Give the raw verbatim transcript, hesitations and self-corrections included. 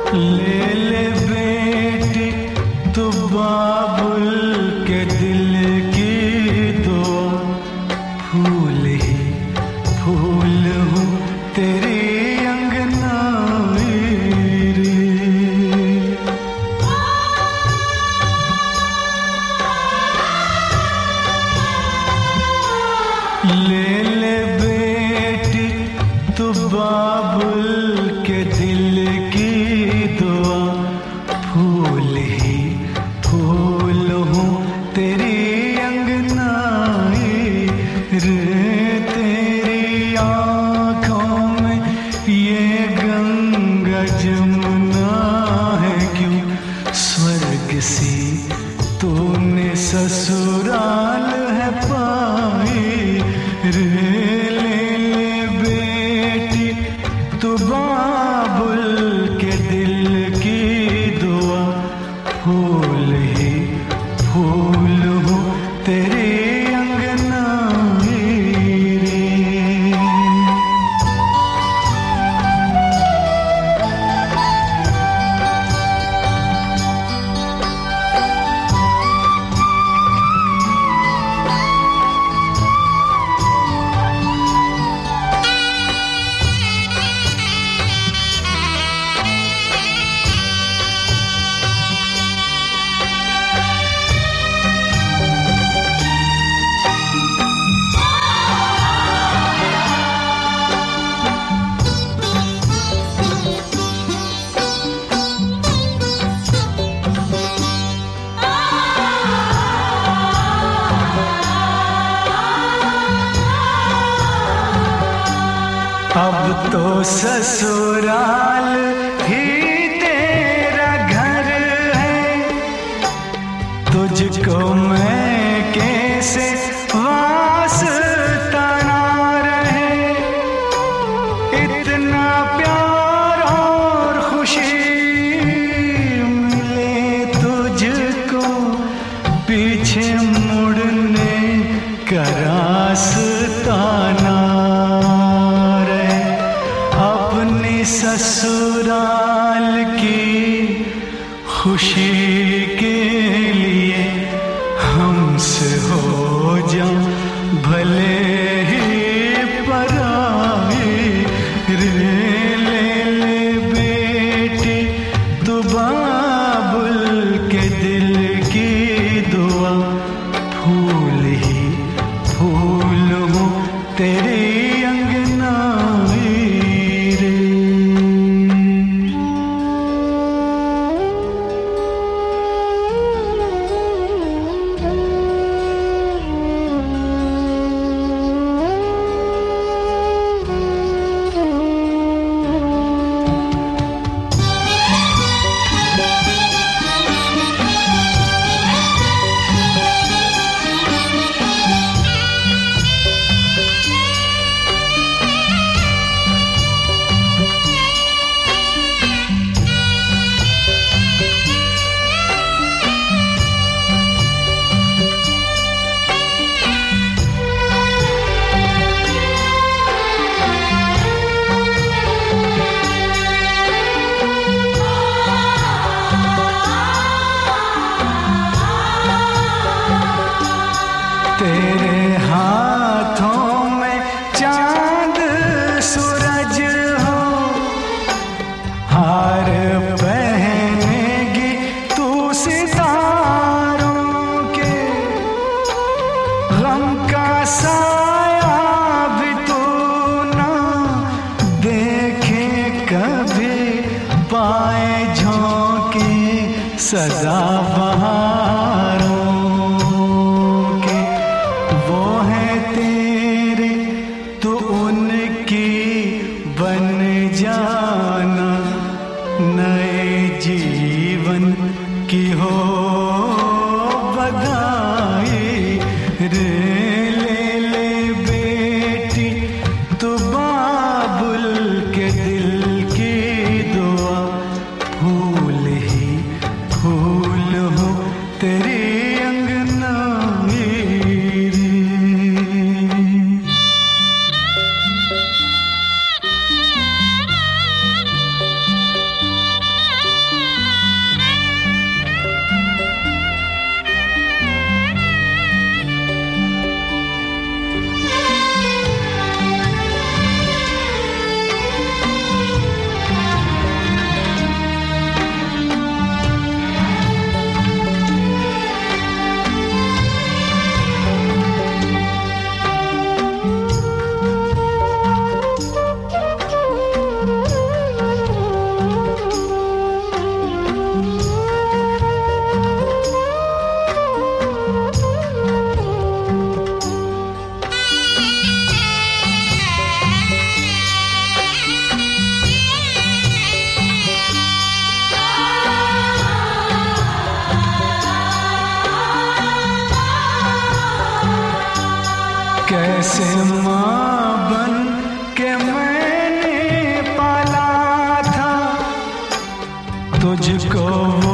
ले ले बेटी तू बाबुल के दिल की दुआ, फूल ही फूल हूँ तेरी अंगनाई रे। ले ले बेटी तू बाबुल के दिल की दुआ, फूल ही फूल हूँ तेरी अंगनाई रे। तेरी आँखों में ये गंगा जमुना है क्यों, स्वर्ग सी तूने ससुराल है पाई रे। ले ले बेटी तू बाबुल के दिल की दुआ, फूल ही फूल हूँ तेरी अंगनाई रे। अब तो ससुराल ही तेरा घर है, तुझको मैं कैसे वास्ता ना रहे। इतना प्यार और खुशी मिले तुझको, पीछे मुड़ने का रास्ता ना ससुराल की खुशी के लिए हमसे हो जा भले ही पराई रे। ले ले बेटी तू बाबुल के दिल की दुआ, फूल ही फूल हूँ तेरी अंगनाई रे। तेरे हाथों में चांद सूरज हो, हार पहनेगी तू सितारों के। गम का साया भी तू ना देखे कभी, पाए झोंके सदा बहारों के। वो है तेरे तो उनकी बन जाना, नए जीवन की हो बधाई रे। ले ले बेटी तू बाबुल के दिल की दुआ, फूल ही फूल हो तेरी जैसे माँ बन के मैंने पाला था तुझको